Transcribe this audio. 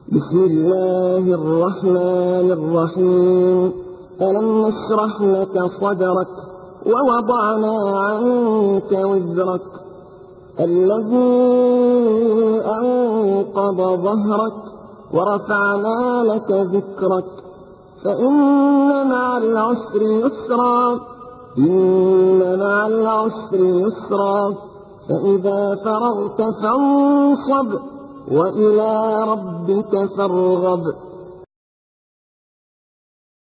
بسم الله الرحمن الرحيم. ألم نشرح لك صدرك ووضعنا عنك وزرك الذي أنقض ظهرك ورفعنا لك ذكرك فإن مع العسر يسرا إن مع العسر يسرا فإذا فرغت فانصب وإلى ربك فارغب.